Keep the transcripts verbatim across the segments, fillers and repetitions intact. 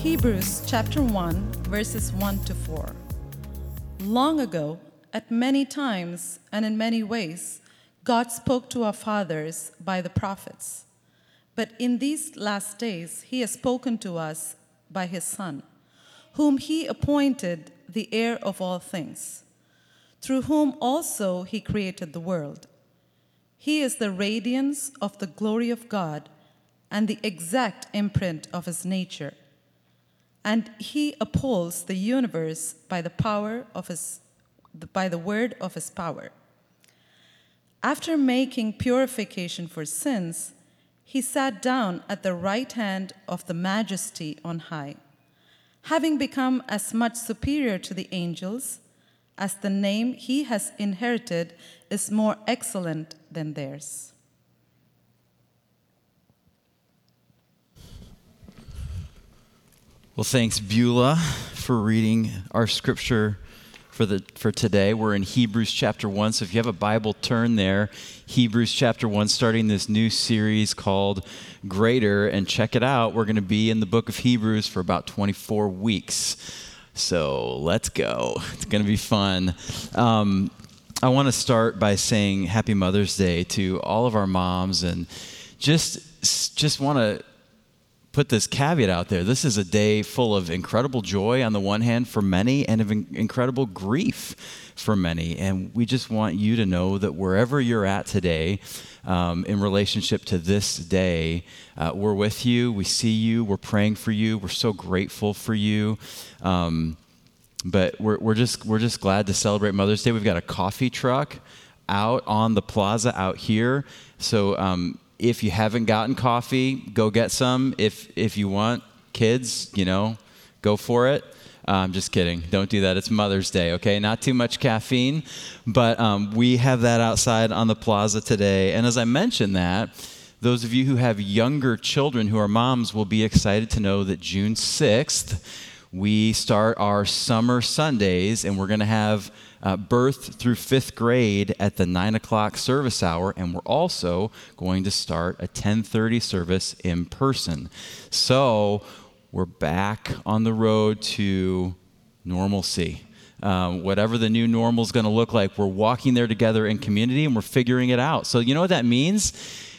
Hebrews chapter one, verses one to four. Long ago, at many times and in many ways, God spoke to our fathers by the prophets. But in these last days, he has spoken to us by his Son, whom he appointed the heir of all things, through whom also he created the world. He is the radiance of the glory of God and the exact imprint of his nature. And he upholds the universe by the power of his, by the word of his power. After making purification for sins, he sat down at the right hand of the Majesty on high, having become as much superior to the angels as the name he has inherited is more excellent than theirs. Well, thanks, Beulah, for reading our scripture for the for today. We're in Hebrews chapter one, so if you have a Bible, turn there. Hebrews chapter one, starting this new series called Greater, and check it out. We're going to be in the book of Hebrews for about twenty-four weeks. So let's go. It's going to be fun. Um, I want to start by saying Happy Mother's Day to all of our moms, and just just want to put this caveat out there. This is a day full of incredible joy on the one hand for many, and of in- incredible grief for many. And we just want you to know that wherever you're at today, um, in relationship to this day, uh, we're with you, we see you, we're praying for you, we're so grateful for you. Um, but we're, we're just we're just glad to celebrate Mother's Day. We've got a coffee truck out on the plaza out here. So um, if you haven't gotten coffee, go get some. If if you want, kids, you know, go for it. Uh, I'm just kidding. Don't do that. It's Mother's Day, okay? Not too much caffeine. But um, we have that outside on the plaza today. And as I mentioned that, those of you who have younger children who are moms will be excited to know that June sixth, we start our summer Sundays, and we're going to have uh, birth through fifth grade at the nine o'clock service hour, and we're also going to start a ten thirty service in person. So we're back on the road to normalcy. Um, whatever the new normal is going to look like, we're walking there together in community, and we're figuring it out. So you know what that means?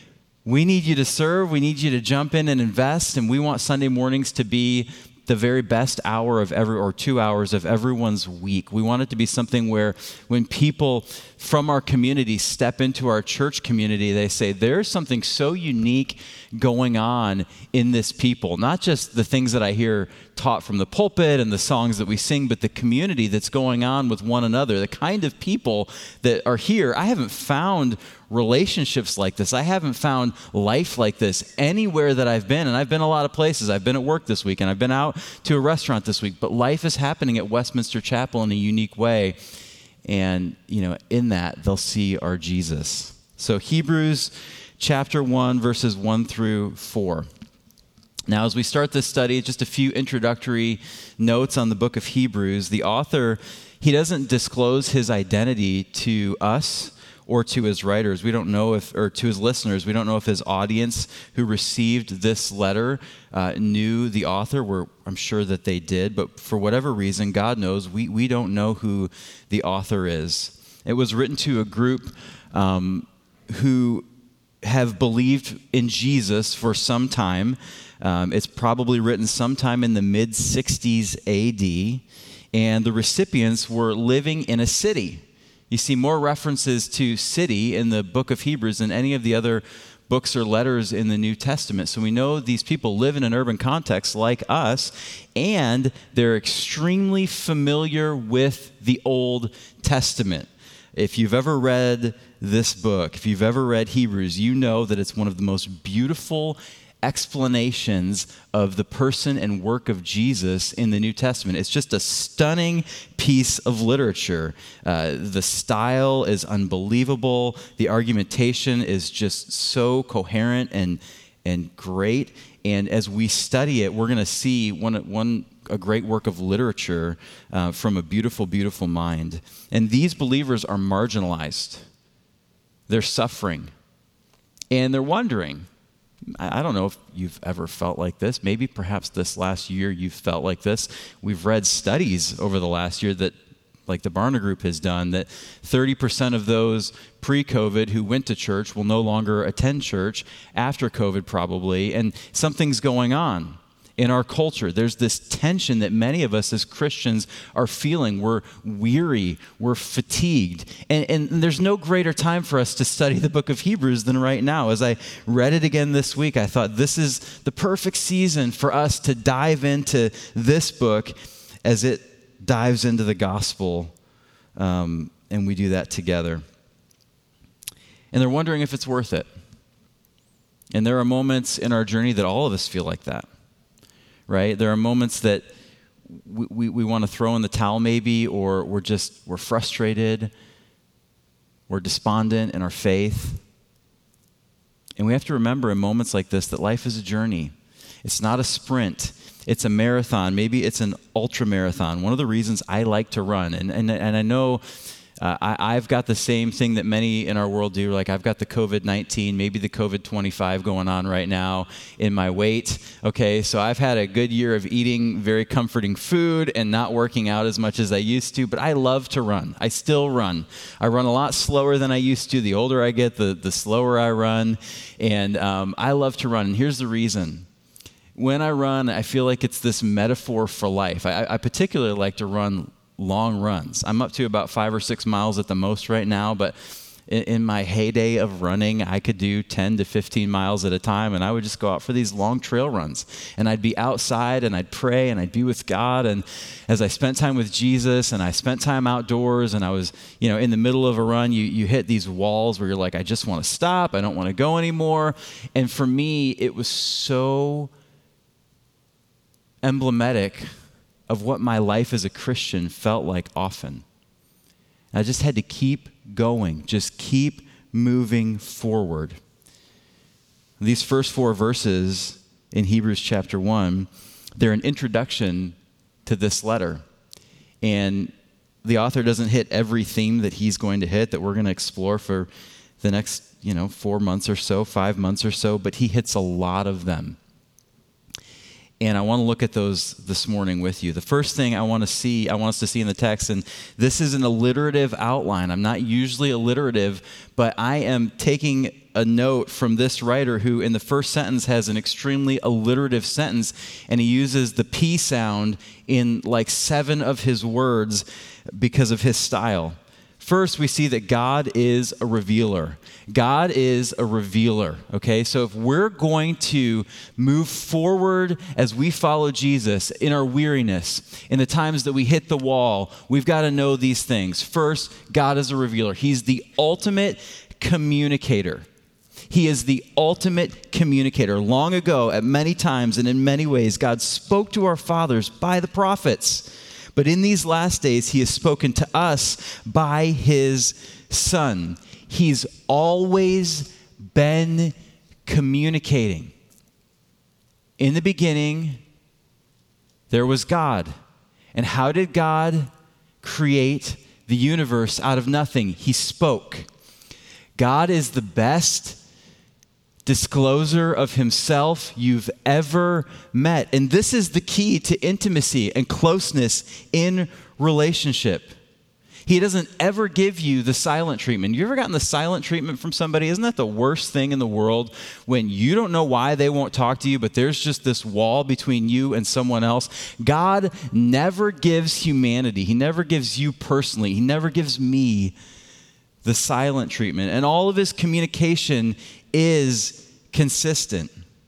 We need you to serve. We need you to jump in and invest, and we want Sunday mornings to be the very best hour of every, or two hours of everyone's week. We want it to be something where when people from our community step into our church community, they say, there's something so unique going on in this people. Not just the things that I hear taught from the pulpit and the songs that we sing, but the community that's going on with one another, the kind of people that are here. I haven't found relationships like this. I haven't found life like this anywhere that I've been. And I've been a lot of places. I've been at work this week, and I've been out to a restaurant this week. But life is happening at Westminster Chapel in a unique way. And, you know, in that, they'll see our Jesus. So Hebrews chapter one, verses one through four. Now, as we start this study, just a few introductory notes on the book of Hebrews. The author, he doesn't disclose his identity to us or to his writers. We don't know if, or to his listeners, we don't know if his audience who received this letter uh, knew the author. We're, I'm sure that they did, but for whatever reason, God knows, we, we don't know who the author is. It was written to a group um, who have believed in Jesus for some time. Um, it's probably written sometime in the mid sixties A D, and the recipients were living in a city. You see more references to city in the book of Hebrews than any of the other books or letters in the New Testament. So we know these people live in an urban context like us, and they're extremely familiar with the Old Testament. If you've ever read this book, if you've ever read Hebrews, you know that it's one of the most beautiful explanations of the person and work of Jesus in the New Testament. It's just a stunning piece of literature. Uh, the style is unbelievable. The argumentation is just so coherent and and great. And as we study it, we're going to see one one a great work of literature uh, from a beautiful, beautiful mind. And these believers are marginalized. They're suffering. And they're wondering, I I don't know if you've ever felt like this. Maybe perhaps this last year you've felt like this. We've read studies over the last year that, like the Barna Group has done, that thirty percent of those pre-COVID who went to church will no longer attend church after COVID probably, and something's going on in our culture. There's this tension that many of us as Christians are feeling. We're weary, we're fatigued, and, and there's no greater time for us to study the book of Hebrews than right now. As I read it again this week, I thought this is the perfect season for us to dive into this book as it dives into the gospel, um, and we do that together. And they're wondering if it's worth it. And there are moments in our journey that all of us feel like that. Right? There are moments that we, we, we want to throw in the towel maybe, or we're just, we're frustrated, we're despondent in our faith. And we have to remember in moments like this that life is a journey. It's not a sprint. It's a marathon. Maybe it's an ultra marathon. One of the reasons I like to run, and, and, and I know Uh, I, I've got the same thing that many in our world do. Like I've got the covid nineteen, maybe the covid twenty-five going on right now in my weight. Okay, so I've had a good year of eating very comforting food and not working out as much as I used to, but I love to run. I still run. I run a lot slower than I used to. The older I get, the, the slower I run, and um, I love to run. And here's the reason. When I run, I feel like it's this metaphor for life. I, I particularly like to run long runs. I'm up to about five or six miles at the most right now, but in, in my heyday of running, I could do ten to fifteen miles at a time, and I would just go out for these long trail runs. And I'd be outside, and I'd pray, and I'd be with God, and as I spent time with Jesus, and I spent time outdoors, and I was, you know, in the middle of a run, you, you hit these walls where you're like, I just want to stop, I don't want to go anymore. And for me, it was so emblematic of what my life as a Christian felt like often. I just had to keep going, just keep moving forward. These first four verses in Hebrews chapter one, they're an introduction to this letter. And the author doesn't hit every theme that he's going to hit that we're going to explore for the next, you know, four months or so, five months or so, but he hits a lot of them. And I want to look at those this morning with you. The first thing I want to see, I want us to see in the text, and this is an alliterative outline. I'm not usually alliterative, but I am taking a note from this writer who in the first sentence has an extremely alliterative sentence, and he uses the P sound in like seven of his words because of his style. First, we see that God is a revealer. God is a revealer, okay? So if we're going to move forward as we follow Jesus in our weariness, in the times that we hit the wall, we've got to know these things. First, God is a revealer. He's the ultimate communicator. He is the ultimate communicator. Long ago, at many times and in many ways, God spoke to our fathers by the prophets. But in these last days, he has spoken to us by his Son. He's always been communicating. In the beginning, there was God. And how did God create the universe out of nothing? He spoke. God is the best disclosure of himself you've ever met. And this is the key to intimacy and closeness in relationship. He doesn't ever give you the silent treatment. You ever gotten the silent treatment from somebody? Isn't that the worst thing in the world when you don't know why they won't talk to you, but there's just this wall between you and someone else? God never gives humanity. He never gives you personally. He never gives me the silent treatment. And all of his communication is consistent.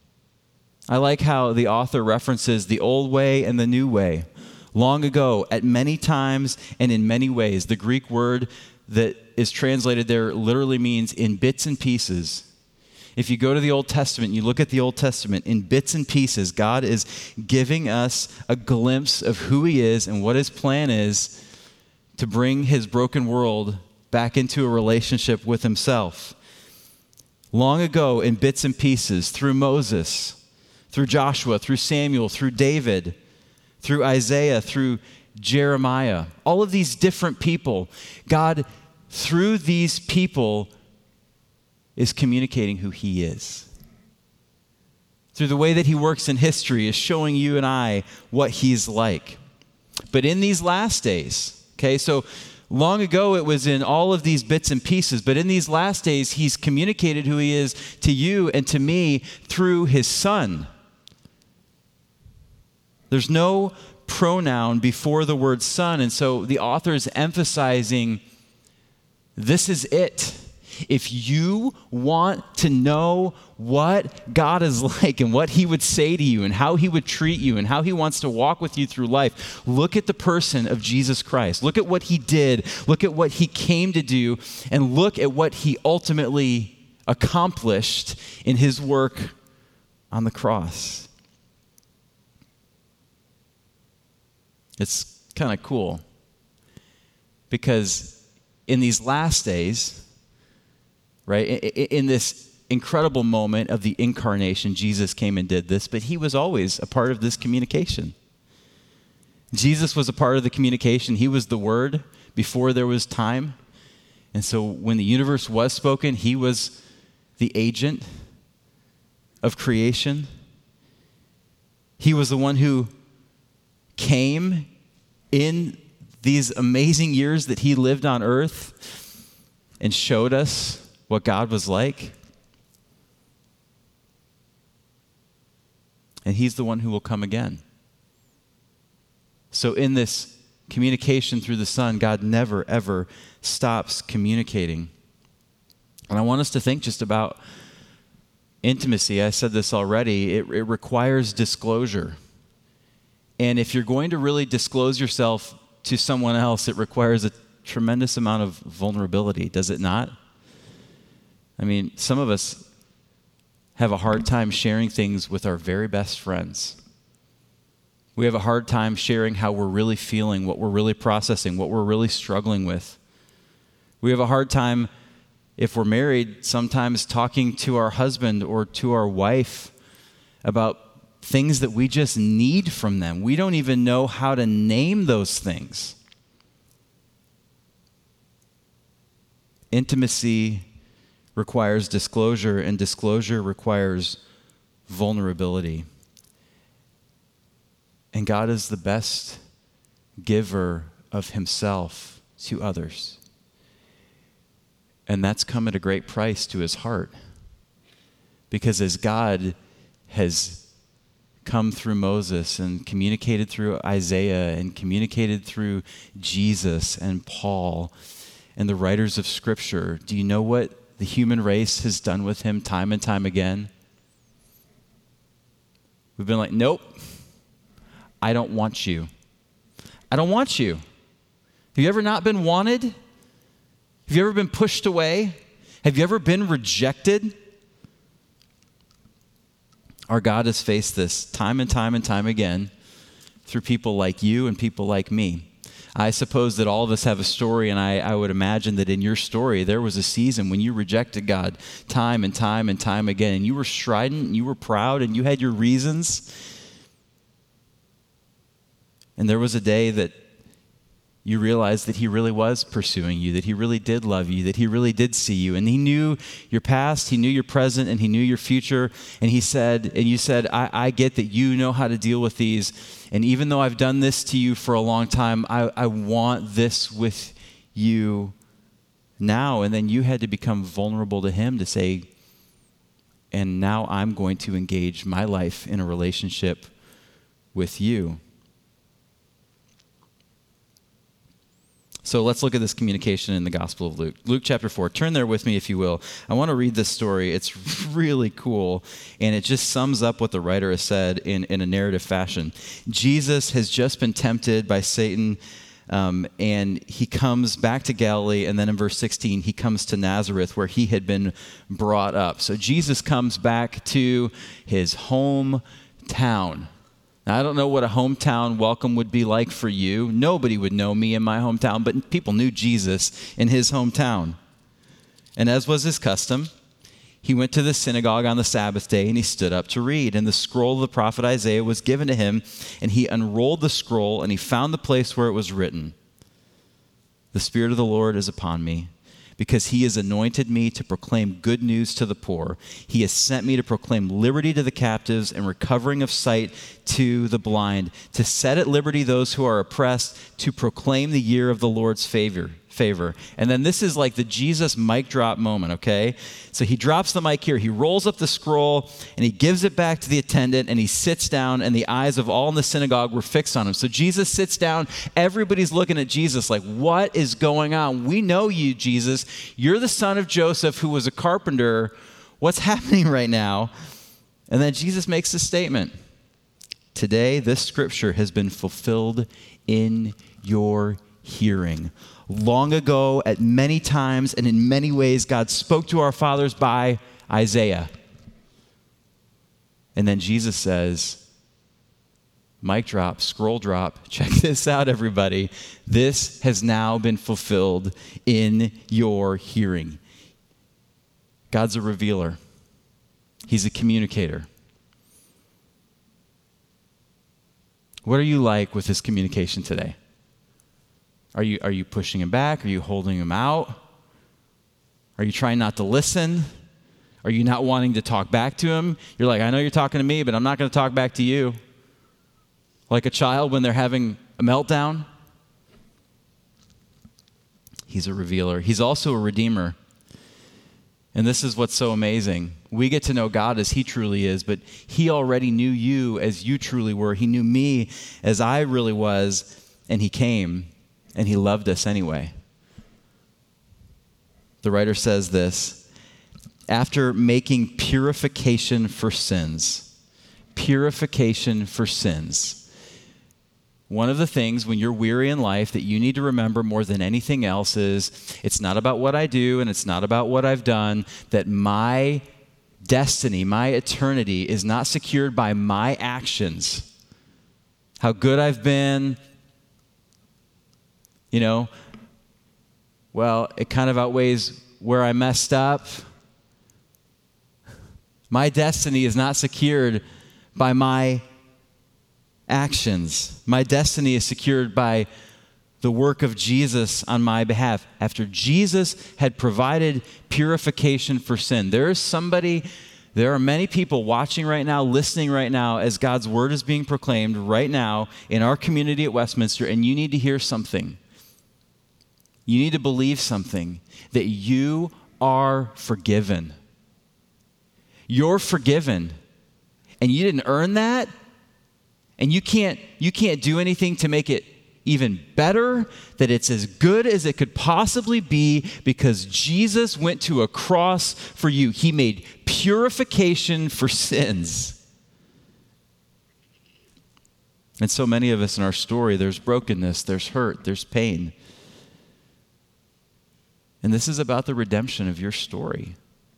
I like how the author references the old way and the new way. Long ago, at many times and in many ways. The Greek word that is translated there literally means in bits and pieces. If you go to the Old Testament, you look at the Old Testament, in bits and pieces, God is giving us a glimpse of who he is and what his plan is to bring his broken world back into a relationship with himself. Long ago, in bits and pieces, through Moses, through Joshua, through Samuel, through David, through Isaiah, through Jeremiah, all of these different people, God, through these people, is communicating who he is. through the way that he works in history, is showing you and I what he's like. But in these last days, okay, so long ago it was in all of these bits and pieces, but in these last days he's communicated who he is to you and to me through his Son. There's no pronoun before the word son, and so the author is emphasizing this is it. If you want to know what God is like and what he would say to you and how he would treat you and how he wants to walk with you through life, look at the person of Jesus Christ. Look at what he did. Look at what he came to do, and look at what he ultimately accomplished in his work on the cross. It's kind of cool because in these last days, right, in this incredible moment of the incarnation, Jesus came and did this, but he was always a part of this communication. Jesus was a part of the communication. He was the Word before there was time. And so when the universe was spoken, he was the agent of creation. He was the one who came in these amazing years that he lived on earth and showed us what God was like. And he's the one who will come again. So in this communication through the Son, God never, ever stops communicating. And I want us to think just about intimacy. I said this already. It, it requires disclosure. And if you're going to really disclose yourself to someone else, it requires a tremendous amount of vulnerability, does it not? I mean, some of us have a hard time sharing things with our very best friends. We have a hard time sharing how we're really feeling, what we're really processing, what we're really struggling with. We have a hard time, if we're married, sometimes talking to our husband or to our wife about things that we just need from them. We don't even know how to name those things. Intimacy requires disclosure, and disclosure requires vulnerability. And God is the best giver of himself to others. And that's come at a great price to his heart. Because as God has come through Moses and communicated through Isaiah and communicated through Jesus and Paul and the writers of Scripture, do you know what the human race has done with him time and time again? We've been like, nope, I don't want you. I don't want you. Have you ever not been wanted? Have you ever been pushed away? Have you ever been rejected? Our God has faced this time and time and time again through people like you and people like me. I suppose that all of us have a story, and I, I would imagine that in your story, there was a season when you rejected God time and time and time again, and you were strident, and you were proud, and you had your reasons. And there was a day that you realized that he really was pursuing you, that he really did love you, that he really did see you. And he knew your past, he knew your present, and he knew your future. And he said, and you said, I, I get that you know how to deal with these. And even though I've done this to you for a long time, I, I want this with you now. And then you had to become vulnerable to him to say, and now I'm going to engage my life in a relationship with you. So let's look at this communication in the Gospel of Luke. Luke chapter four. Turn there with me if you will. I want to read this story. It's really cool, and it just sums up what the writer has said in, in a narrative fashion. Jesus has just been tempted by Satan, um, and he comes back to Galilee, and then in verse sixteen, he comes to Nazareth where he had been brought up. So Jesus comes back to his hometown. Now, I don't know what a hometown welcome would be like for you. Nobody would know me in my hometown, but people knew Jesus in his hometown. And as was his custom, he went to the synagogue on the Sabbath day, and he stood up to read. And the scroll of the prophet Isaiah was given to him, and he unrolled the scroll, and he found the place where it was written, "The Spirit of the Lord is upon me, because he has anointed me to proclaim good news to the poor. He has sent me to proclaim liberty to the captives and recovering of sight to the blind, to set at liberty those who are oppressed, to proclaim the year of the Lord's favor. favor. And then this is like the Jesus mic drop moment, okay? So he drops the mic here, he rolls up the scroll, and he gives it back to the attendant, and he sits down, and the eyes of all in the synagogue were fixed on him. So Jesus sits down, everybody's looking at Jesus like, what is going on? We know you, Jesus. You're the son of Joseph who was a carpenter. What's happening right now? And then Jesus makes a statement. Today, this scripture has been fulfilled in your hearing. Long ago, at many times and in many ways, God spoke to our fathers by Isaiah. And then Jesus says, mic drop, scroll drop, check this out, everybody. This has now been fulfilled in your hearing. God's a revealer. He's a communicator. What are you like with his communication today? Are you, are you pushing him back? Are you holding him out? Are you trying not to listen? Are you not wanting to talk back to him? You're like, I know you're talking to me, but I'm not going to talk back to you. Like a child when they're having a meltdown. He's a revealer. He's also a redeemer. And this is what's so amazing. We get to know God as he truly is, but he already knew you as you truly were. He knew me as I really was, and he came. And he loved us anyway. The writer says this, after making purification for sins, purification for sins. One of the things when you're weary in life that you need to remember more than anything else is it's not about what I do and it's not about what I've done, that my destiny, my eternity is not secured by my actions. How good I've been, you know, well, it kind of outweighs where I messed up. My destiny is not secured by my actions. My destiny is secured by the work of Jesus on my behalf. After Jesus had provided purification for sin, there is somebody, there are many people watching right now, listening right now as God's word is being proclaimed right now in our community at Westminster, and you need to hear something. You need to believe something, that you are forgiven. You're forgiven. And you didn't earn that. And you can't, you can't do anything to make it even better, that it's as good as it could possibly be because Jesus went to a cross for you. He made purification for sins. And so many of us in our story, there's brokenness, there's hurt, there's pain. And this is about the redemption of your story.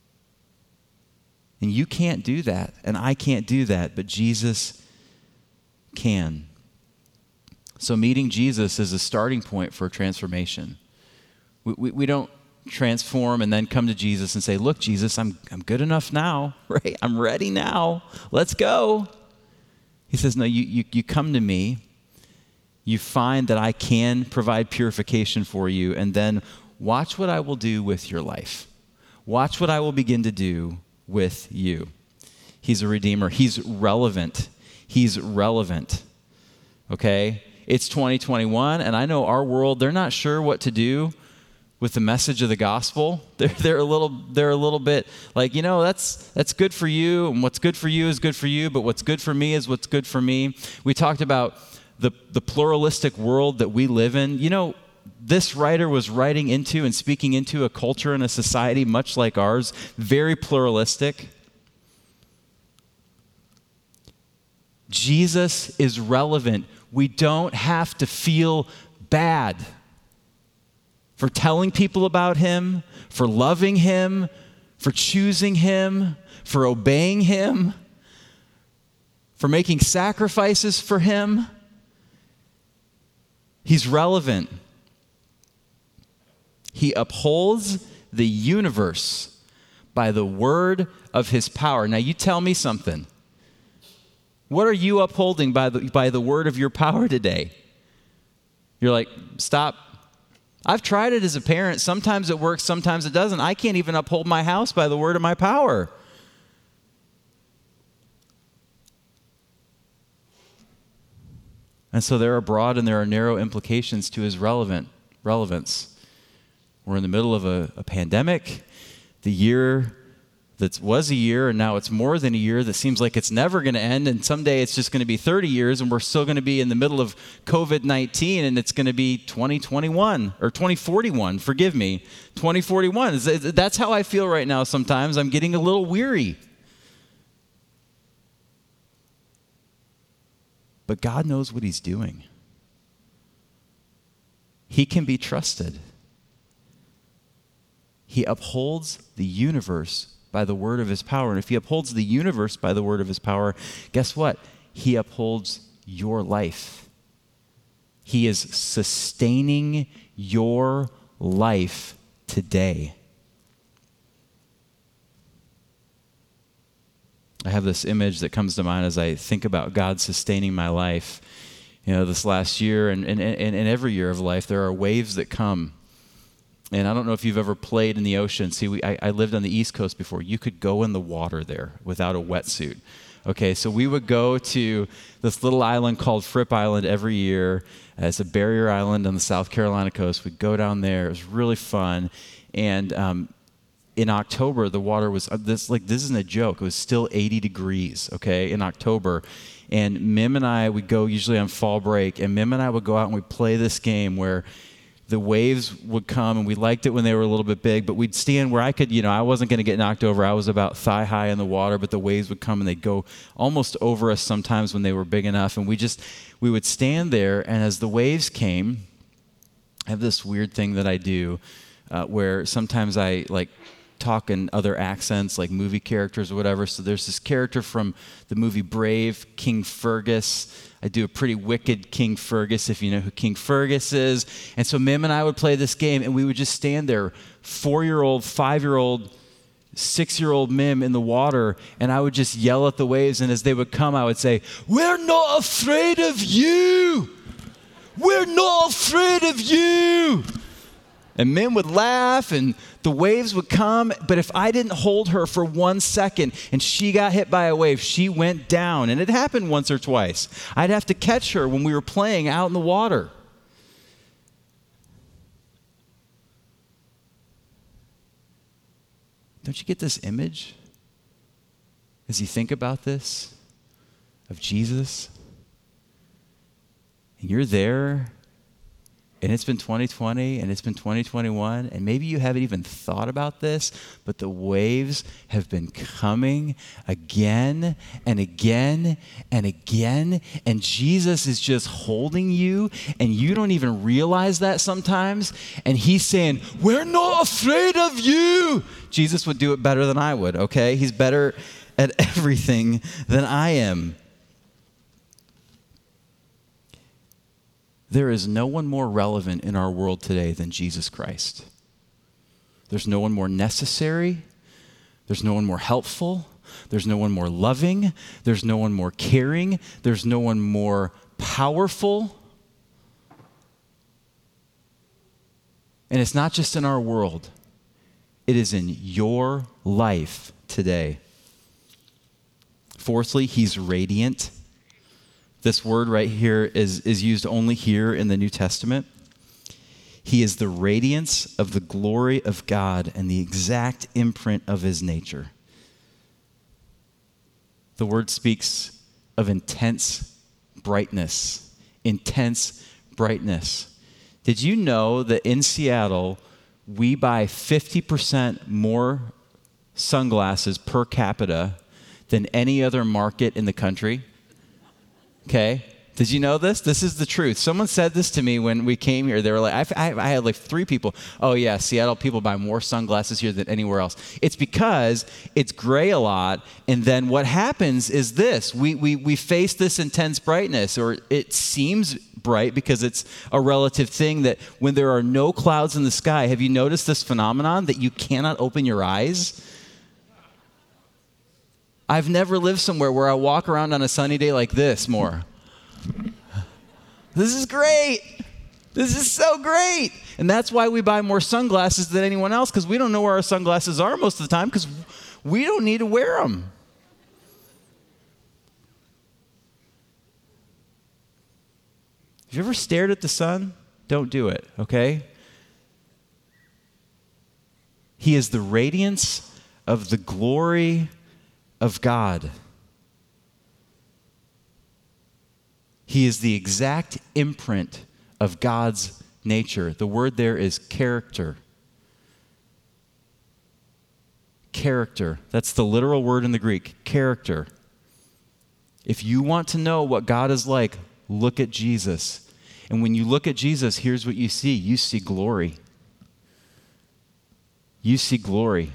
And you can't do that, and I can't do that, but Jesus can. So meeting Jesus is a starting point for transformation. We, we, we don't transform and then come to Jesus and say, look, Jesus, I'm, I'm good enough now, right? I'm ready now. Let's go. He says, no, you, you, you come to me, you find that I can provide purification for you, and then watch what I will do with your life. Watch what I will begin to do with you. He's a redeemer. He's relevant. He's relevant. Okay? It's twenty twenty-one, and I know our world, they're not sure what to do with the message of the gospel. They're, they're, a little, they're a little bit like, you know, that's, that's good for you, and what's good for you is good for you, but what's good for me is what's good for me. We talked about the, the pluralistic world that we live in. You know, this writer was writing into and speaking into a culture and a society much like ours, very pluralistic. Jesus is relevant. We don't have to feel bad for telling people about him, for loving him, for choosing him, for obeying him, for making sacrifices for him. He's relevant. He upholds the universe by the word of his power. Now you tell me something. What are you upholding by the, by the word of your power today? You're like, stop. I've tried it as a parent. Sometimes it works, sometimes it doesn't. I can't even uphold my house by the word of my power. And so there are broad and there are narrow implications to his relevant relevance. We're in the middle of a, a pandemic. The year that was a year, and now it's more than a year, that seems like it's never going to end, and someday it's just going to be thirty years, and we're still going to be in the middle of covid nineteen, and it's going to be twenty twenty-one, or twenty forty-one, forgive me, twenty forty-one. That's how I feel right now sometimes. I'm getting a little weary. But God knows what he's doing. He can be trusted. He upholds the universe by the word of his power. And if he upholds the universe by the word of his power, guess what? He upholds your life. He is sustaining your life today. I have this image that comes to mind as I think about God sustaining my life. You know, this last year and, and, and, and every year of life, there are waves that come. And I don't know if you've ever played in the ocean. See, we, I, I lived on the East Coast before. You could go in the water there without a wetsuit. Okay, so we would go to this little island called Fripp Island every year. It's a barrier island on the South Carolina coast. We'd go down there. It was really fun. And um, in October, the water was, uh, this like this isn't a joke. It was still eighty degrees, okay, in October. And Mim and I would go usually on fall break, and Mim and I would go out and we'd play this game where the waves would come, and we liked it when they were a little bit big, but we'd stand where I could, you know, I wasn't going to get knocked over. I was about thigh high in the water, but the waves would come and they'd go almost over us sometimes when they were big enough. And we just, we would stand there, and as the waves came, I have this weird thing that I do uh, where sometimes I like talk in other accents, like movie characters or whatever. So there's this character from the movie Brave, King Fergus. I do a pretty wicked King Fergus, if you know who King Fergus is. And so Mim and I would play this game, and we would just stand there, four-year-old, five-year-old, six-year-old Mim in the water, and I would just yell at the waves, and as they would come, I would say, "We're not afraid of you! We're not afraid of you!" And Mim would laugh, and the waves would come, but if I didn't hold her for one second and she got hit by a wave, she went down. And it happened once or twice. I'd have to catch her when we were playing out in the water. Don't you get this image as you think about this of Jesus? And you're there, and it's been twenty twenty, and it's been twenty twenty-one, and maybe you haven't even thought about this, but the waves have been coming again and again and again, and Jesus is just holding you, and you don't even realize that sometimes, and he's saying, "We're not afraid of you." Jesus would do it better than I would, okay? He's better at everything than I am. There is no one more relevant in our world today than Jesus Christ. There's no one more necessary. There's no one more helpful. There's no one more loving. There's no one more caring. There's no one more powerful. And it's not just in our world. It is in your life today. Fourthly, he's radiant. This word right here is, is used only here in the New Testament. He is the radiance of the glory of God and the exact imprint of his nature. The word speaks of intense brightness. Intense brightness. Did you know that in Seattle, we buy fifty percent more sunglasses per capita than any other market in the country? Okay, did you know this? This is the truth. Someone said this to me when we came here. They were like, I, I, I had like three people. Oh yeah, Seattle people buy more sunglasses here than anywhere else. It's because it's gray a lot, and then what happens is this. We, we, we face this intense brightness, or it seems bright because it's a relative thing that when there are no clouds in the sky, have you noticed this phenomenon that you cannot open your eyes? I've never lived somewhere where I walk around on a sunny day like this more. This is great. This is so great. And that's why we buy more sunglasses than anyone else, because we don't know where our sunglasses are most of the time, because we don't need to wear them. Have you ever stared at the sun? Don't do it, okay? He is the radiance of the glory of God. He is the exact imprint of God's nature. The word there is character. Character. That's the literal word in the Greek, character. If you want to know what God is like, look at Jesus. And when you look at Jesus, here's what you see. You see glory. You see glory.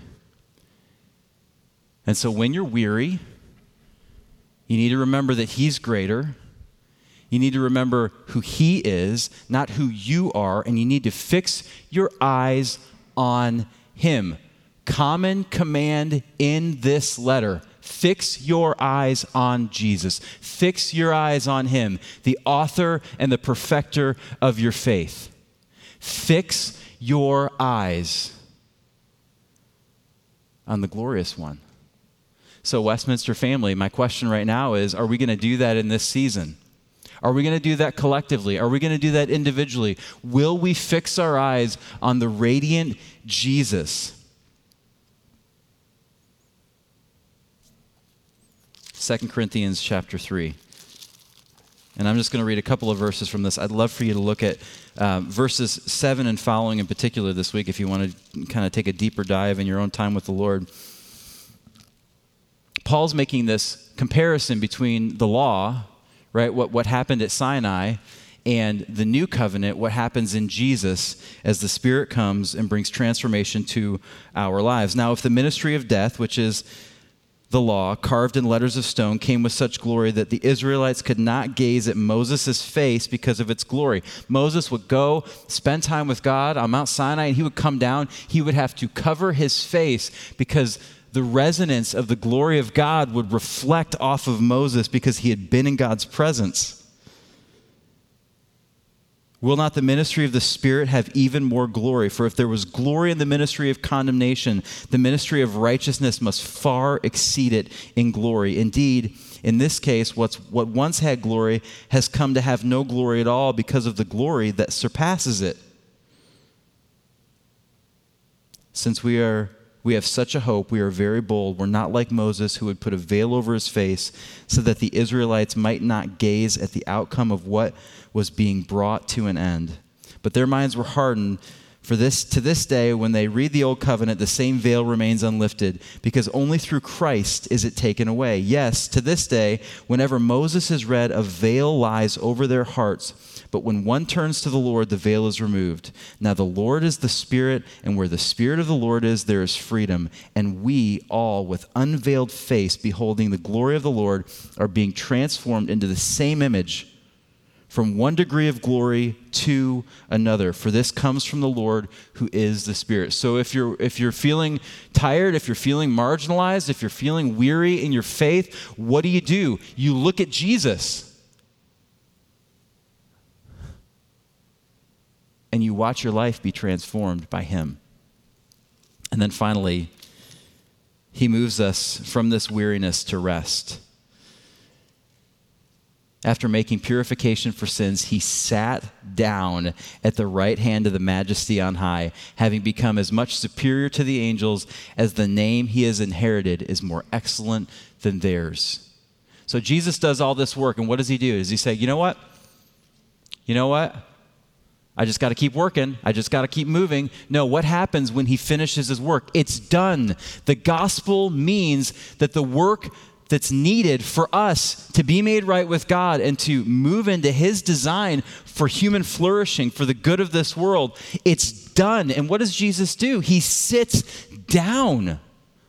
And so when you're weary, you need to remember that He's greater. You need to remember who He is, not who you are, and you need to fix your eyes on Him. Common command in this letter. Fix your eyes on Jesus. Fix your eyes on Him, the author and the perfecter of your faith. Fix your eyes on the glorious one. So, Westminster family, my question right now is, are we going to do that in this season? Are we going to do that collectively? Are we going to do that individually? Will we fix our eyes on the radiant Jesus? Second Corinthians chapter three. And I'm just going to read a couple of verses from this. I'd love for you to look at um, verses seven and following in particular this week if you want to kind of take a deeper dive in your own time with the Lord. Paul's making this comparison between the law, right, what, what happened at Sinai, and the new covenant, what happens in Jesus as the Spirit comes and brings transformation to our lives. Now, if the ministry of death, which is the law, carved in letters of stone, came with such glory that the Israelites could not gaze at Moses' face because of its glory. Moses would go spend time with God on Mount Sinai, and he would come down. He would have to cover his face because the resonance of the glory of God would reflect off of Moses because he had been in God's presence. Will not the ministry of the Spirit have even more glory? For if there was glory in the ministry of condemnation, the ministry of righteousness must far exceed it in glory. Indeed, in this case, what's, what once had glory has come to have no glory at all because of the glory that surpasses it. Since we are we have such a hope, we are very bold. We're not like Moses, who would put a veil over his face so that the Israelites might not gaze at the outcome of what was being brought to an end. But their minds were hardened. For this, to this day, when they read the Old Covenant, the same veil remains unlifted, because only through Christ is it taken away. Yes, to this day, whenever Moses is read, a veil lies over their hearts. But when one turns to the Lord, the veil is removed. Now the Lord is the Spirit, and where the Spirit of the Lord is, there is freedom. And we all, with unveiled face, beholding the glory of the Lord, are being transformed into the same image, from one degree of glory to another. For this comes from the Lord, who is the Spirit. So if you're if you're feeling tired, if you're feeling marginalized, if you're feeling weary in your faith, what do you do? You look at Jesus. And you watch your life be transformed by Him. And then finally, He moves us from this weariness to rest. After making purification for sins, He sat down at the right hand of the Majesty on high, having become as much superior to the angels as the name He has inherited is more excellent than theirs. So Jesus does all this work, and what does He do? Does He say, you know what? You know what? I just got to keep working. I just got to keep moving. No, what happens when He finishes His work? It's done. The gospel means that the work that's needed for us to be made right with God and to move into His design for human flourishing, for the good of this world, it's done. And what does Jesus do? He sits down.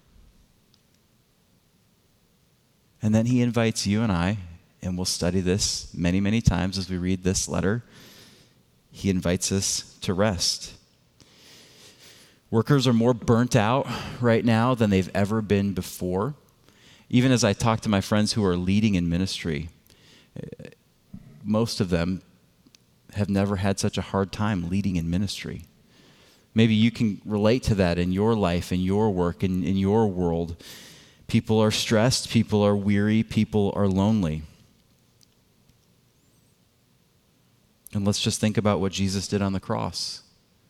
And then He invites you and I, and we'll study this many, many times as we read this letter. He invites us to rest. Workers are more burnt out right now than they've ever been before. Even as I talk to my friends who are leading in ministry, most of them have never had such a hard time leading in ministry. Maybe you can relate to that in your life, in your work, in, in your world. People are stressed, people are weary, people are lonely. And let's just think about what Jesus did on the cross.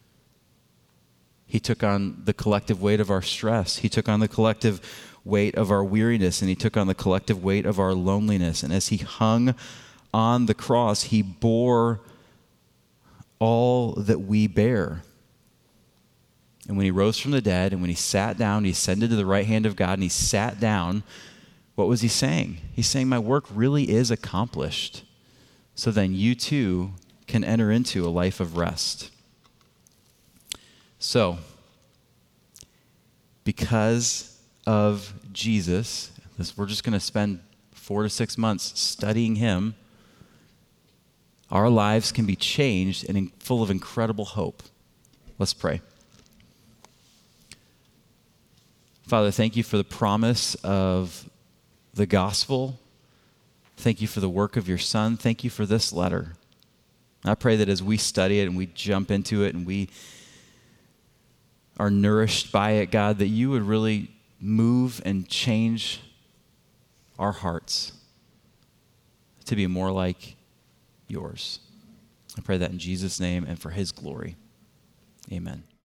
He took on the collective weight of our stress. He took on the collective weight of our weariness, and he took on the collective weight of our loneliness. And as he hung on the cross, he bore all that we bear. And when he rose from the dead, and when he sat down, he ascended to the right hand of God, and he sat down, what was he saying? He's saying, my work really is accomplished. So then you too can enter into a life of rest. So, because of Jesus, this, we're just going to spend four to six months studying him. Our lives can be changed and in, full of incredible hope. Let's pray. Father, thank you for the promise of the gospel. Thank you for the work of your Son. Thank you for this letter. I pray that as we study it and we jump into it and we are nourished by it, God, that you would really move and change our hearts to be more like yours. I pray that in Jesus' name and for his glory. Amen.